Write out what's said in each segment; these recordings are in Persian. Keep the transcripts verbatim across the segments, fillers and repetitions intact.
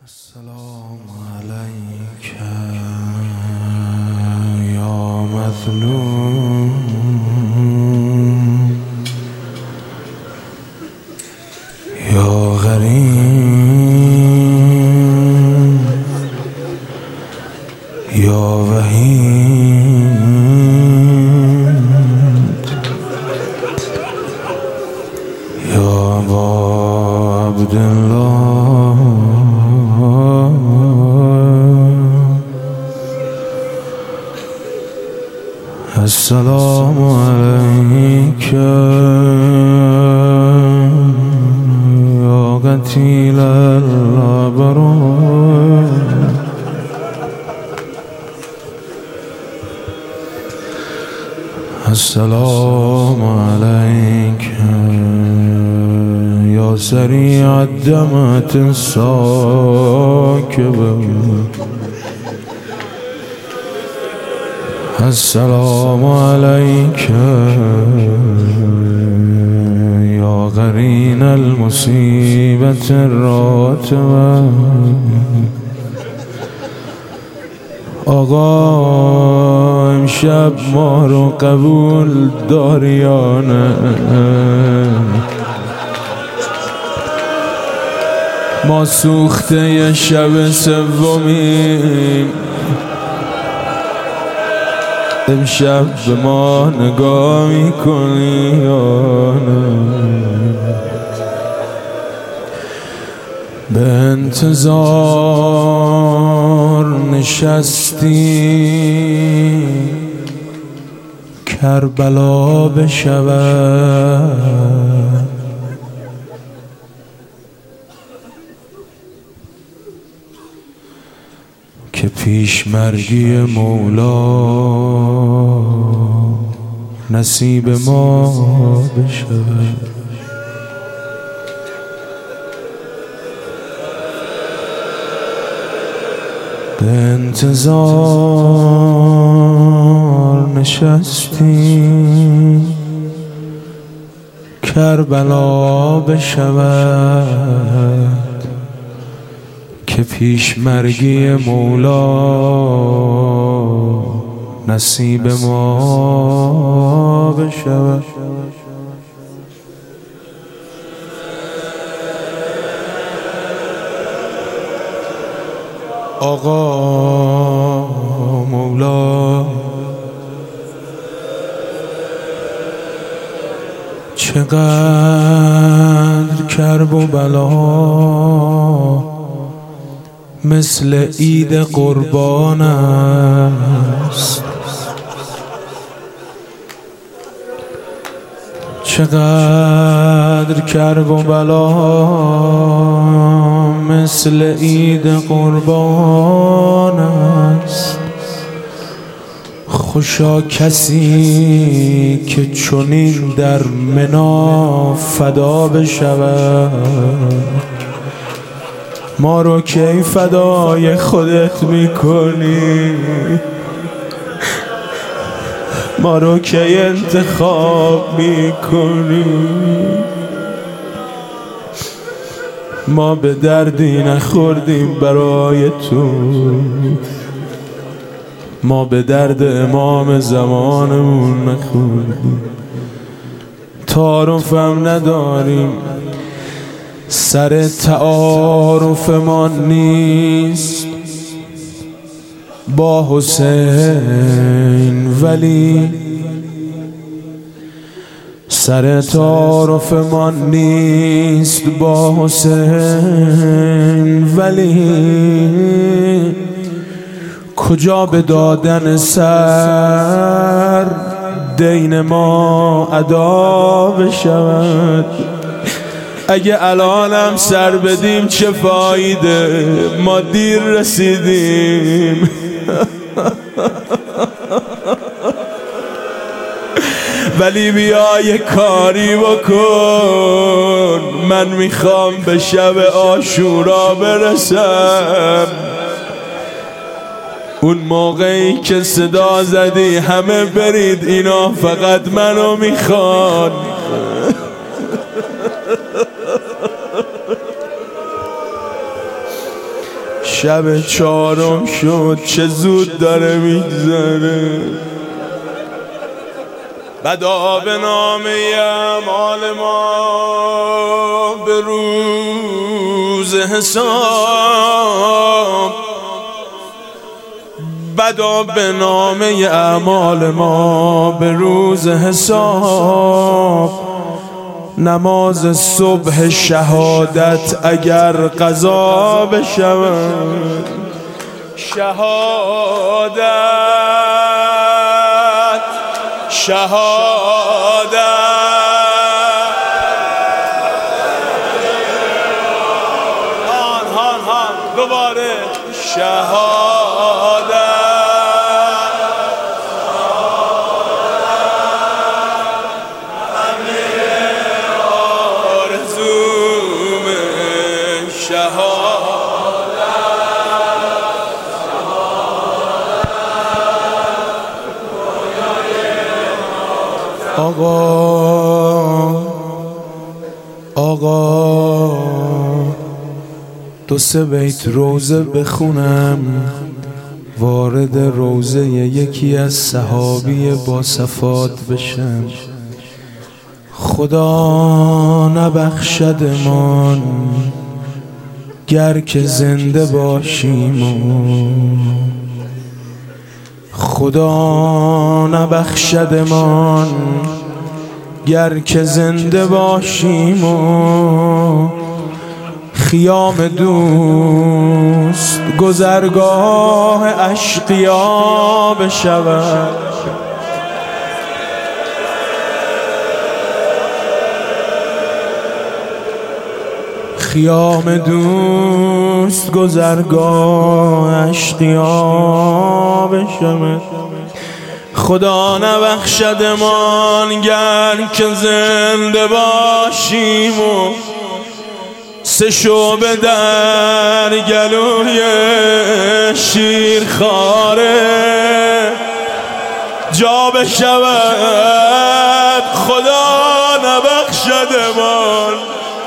السلام عليك يا مظلوم يا غريب يا وحيد يا أبا عبد الله السلام عليك يا قتيل الأبرار السلام عليك يا سريع الدمعة الساكبة السلام عليك يا قرين المصيبة الراتبة آقا امشب ما رو قبول داری یا نه؟ ما سوخته یه شب سومیم، امشب به ما نگاه میکنی یا نه؟ به انتظار نشستی کربلا بشود، که پیش مرگی مولا نصیب ما بشود. به انتظار نشستی کربلا بشود، که پیش مرگی مولا نصیب ما بشود. آقا مولا چقدر کرب و بلا مثل عید قربان است، چقدر کرب و بلا مثل عید قربان است. خوشا کسی که چنین در منا فدا بشود. ما رو کی فدای خودت میکنی؟ ما رو کی انتخاب میکنی؟ ما به دردی نخوردیم برای تو، ما به درد امام زمانمون نخوردیم. تعارفم نداریم، سر تعارف ما نیست با حسین، ولی سر تعارف ما نیست با حسین، ولی کجا به دادن سر دین ما ادا بشود. اگه الانم سر بدیم چه فایده، ما دیر رسیدیم. ولی بیا یه کاری بکن، من میخوام به شب عاشورا برسم. اون موقعی که صدا زدی همه برید، اینا فقط منو میخوان. شب چهارم شد چه زود داره میگذره. بدا به نامه اعمال ما به روز حساب، بدا به نامه اعمال ما به روز حساب. نماز صبح شهادت اگر قضا بشود، شهادت شهادت هان هان هان دوباره شهادت آرزوم شهادت آقا آقا دو سه بیت روزه بخونم، وارد روزه یکی از صحابی با صفات بشم. خدا نبخشدمان گر که زنده باشیم و خدا نبخشدمان گر که زنده باشیم و خیام دوست گذرگاه اشقیا بشود. خیام دوست گذرگاه اشقیا بشود. خدا نبخشدمان گر که زنده باشیم و سه شعبه در گلوی شیرخواره جا بشود. خدا نبخشدمان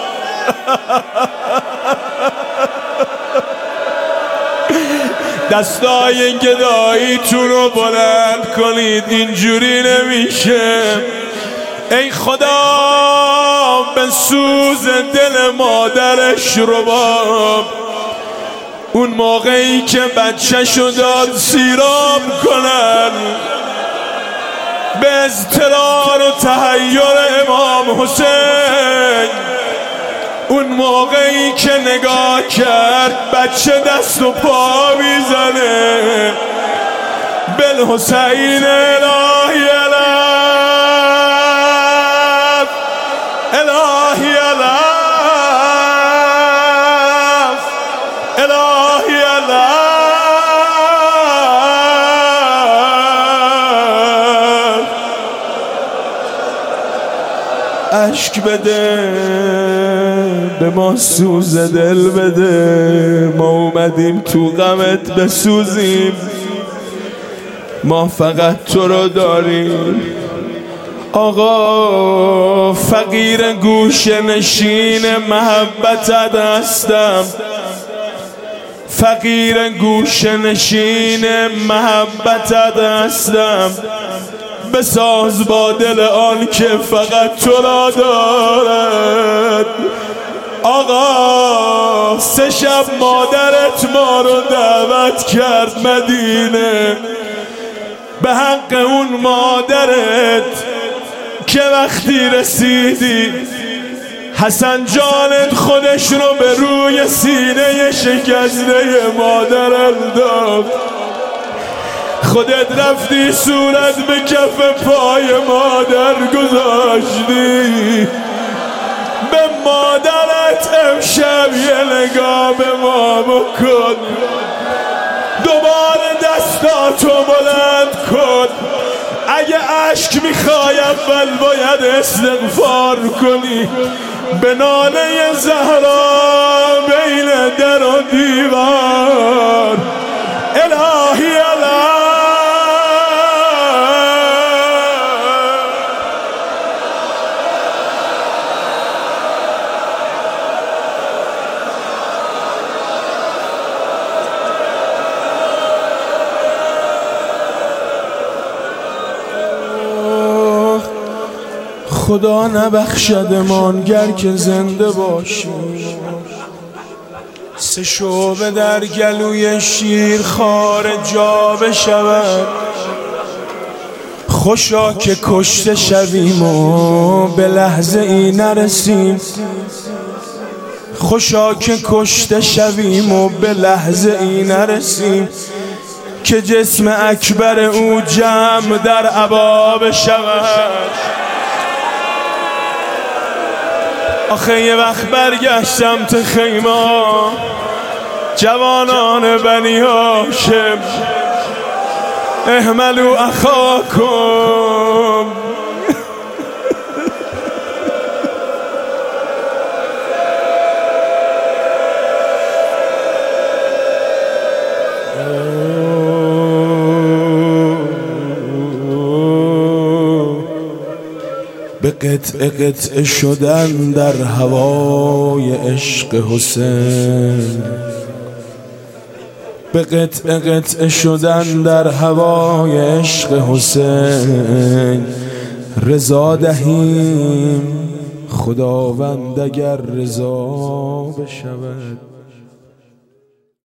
دستای گداییتون رو بلند کنید، اینجوری نمیشه. ای خدا به سوز دل مادرش رباب، اون موقعی که بچه شو داد سیراب کنن، به اضطرار و تحیر امام حسین، اون موقعی که نگاه کرد بچه دست و پا میزنه، بالحسین الهی الف الهی الف الهی الف عشق بده به ما، سوز دل بده، ما اومدیم تو غمت بسوزیم، ما فقط تو رو داریم. آقا فقیر گوش نشین محبتت هستم، فقیر گوش نشین محبتت هستم، بساز با دل آن که فقط تو را دارد. آقا سه شب مادرت ما رو دعوت کرد مدینه، به حق اون مادرت که وقتی رسیدی حسن جانت خودش رو به روی سینه شکسته مادر انداخت، خودت رفتی صورت به کف پای مادر گذاشتی. به مادرت امشب یه نگاه به ما بکن، دوباره دستاتو بلند کن. اگه عشق میخوای اول باید استغفار کنی، به ناله زهرا بین در و دیوار. الهی الهی خدا نبخشدمان گر که زنده باشیم. سه شعبه در گلوی شیر خار جا بشود، خوشا که کشته شویم و به لحظه ای نرسیم. خوشا که کشته شویم و به لحظه ای نرسیم که جسم اکبر او جمع در عبا بشود. آخه یه وقت برگشتم تو خیمه، جوانان بنی هاشم احملوا اخاکم. به قطع قطع شدن در هوای عشق حسین، به قطع قطع شدن در هوای عشق حسین. رضا دهیم خداوند اگر رضا بشود.